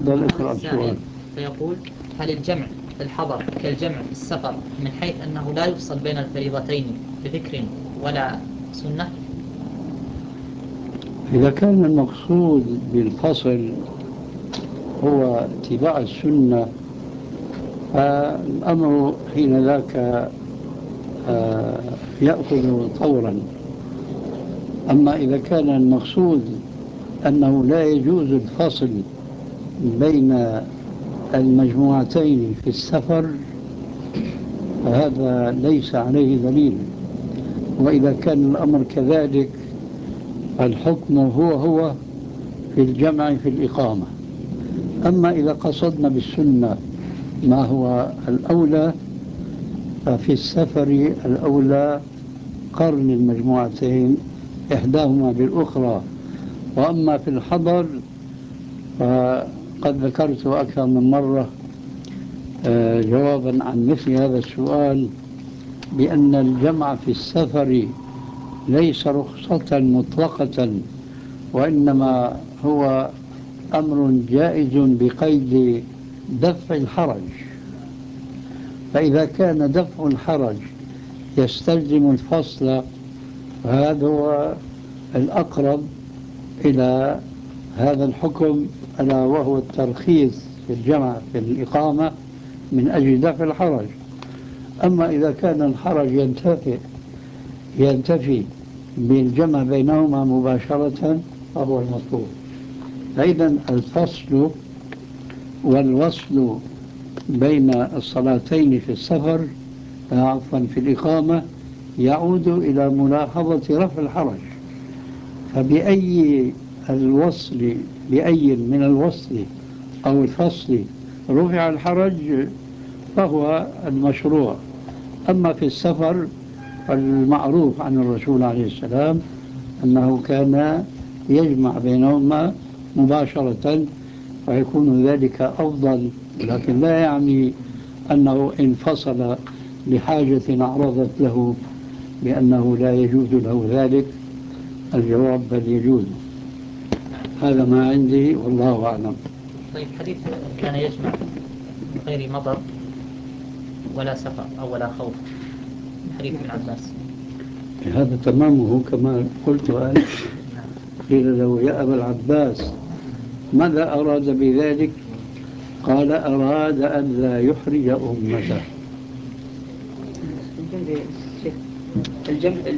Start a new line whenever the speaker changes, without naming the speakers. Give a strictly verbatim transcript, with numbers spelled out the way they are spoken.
تفضل اقرأ السؤال.
فيقول: هل الجمع في الحضر كالجمع في السفر من حيث أنه لا يفصل بين الفريضتين بذكر ولا سنة؟
إذا كان المقصود بالفصل هو اتباع السنة فالأمر حين ذاك آه، يأخذ طورا. أما إذا كان المقصود أنه لا يجوز الفصل بين المجموعتين في السفر فهذا ليس عليه دليل. وإذا كان الأمر كذلك فالحكم هو هو في الجمع في الإقامة. أما إذا قصدنا بالسنة ما هو الأولى ففي السفر الأولى قرن المجموعتين إحداهما بالأخرى. وأما في الحضر فقد ذكرت أكثر من مرة جوابا عن مثل هذا السؤال بأن الجمع في السفر ليس رخصة مطلقة، وإنما هو أمر جائز بقيد دفع الحرج. فإذا كان دفع الحرج يستلزم الفصل فهذا هو الأقرب إلى هذا الحكم، ألا وهو الترخيص في الجمع في الإقامة من أجل دفع الحرج. أما إذا كان الحرج ينتفي ينتفي بالجمع بينهما مباشرة فهو المطلوب. فإذا الفصل والوصل بين الصلاتين في السفر عفوا في الإقامة يعود إلى ملاحظة رفع الحرج. فبأي الوصل بأي من الوصل أو الفصل رفع الحرج فهو المشروع. أما في السفر فالمعروف عن الرسول عليه السلام أنه كان يجمع بينهما مباشرة فيكون ذلك أفضل، لكن لا يعني أنه انفصل لحاجة عرضت له بأنه لا يجوز له ذلك. الجواب بل يجوز. هذا ما عندي والله أعلم.
طيب، حديث كان يجمع من غير مطر ولا سفر أو ولا خوف، حديث ابن عباس،
هذا تمامه كما قلت أنا. قيل له: يا أبا العباس ماذا أراد بذلك؟ قال: أراد أن لا يحرج أمته.
الجمع